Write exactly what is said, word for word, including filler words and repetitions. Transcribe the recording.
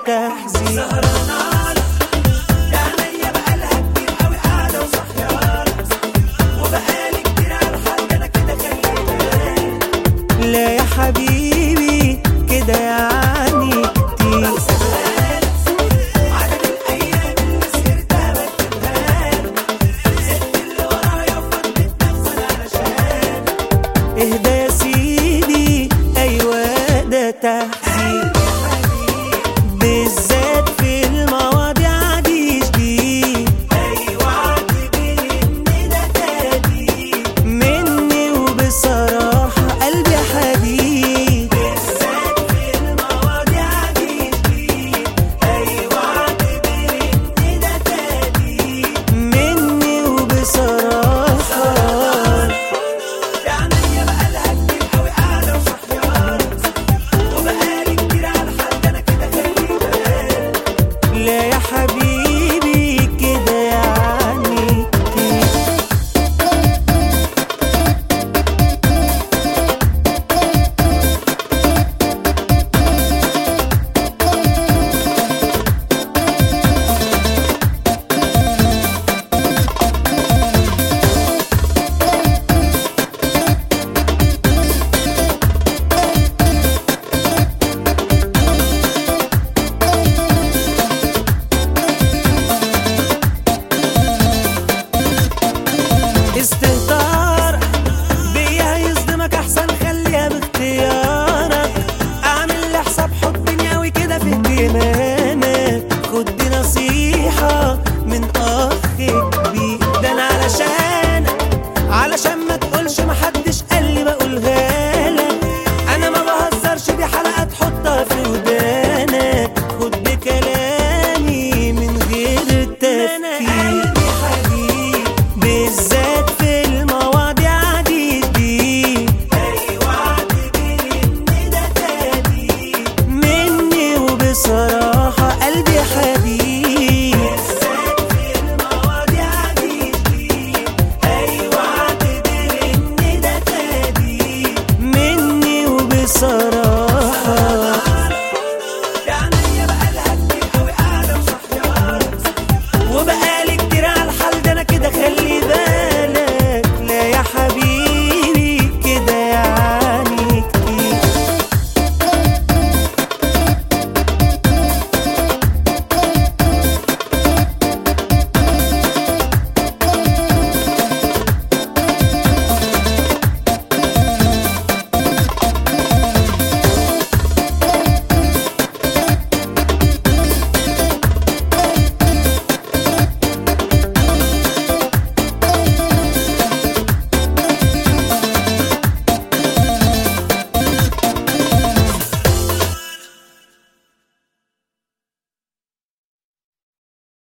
تحزين. سهرانة يا عينيا بقالها كتير قوي قاعدة وصحيانة، وبقالي كتير على الحاجة أنا كده خليتها. لا يا حبيبي كده يعني كتير. عدد الأيام اللي سهرتها بكتبها لك، سبت اللي ورايا وفضيت نفسي علشان. اهدى يا سيدي، أيوة ده تحزين، بالذات في المواضيع دي جديد. أيوة اعتبري إن ده تهديد مني وبصراحة قلبي حديد. بالذات في المواضيع دي جديد. أيوة اعتبري إن ده تهديد مني وبصراحة. يا عينيا بقالها كتير قوي قاعدة وصحيانة، وبقالي كتير على الحاج أنا كده خليتها. لا يا حبيبي كده يعني كتير. استهتار بيها يصدمك، احسن خليها باختيارك. اعمل لي حساب حب دنياوي كده في اهتمامك.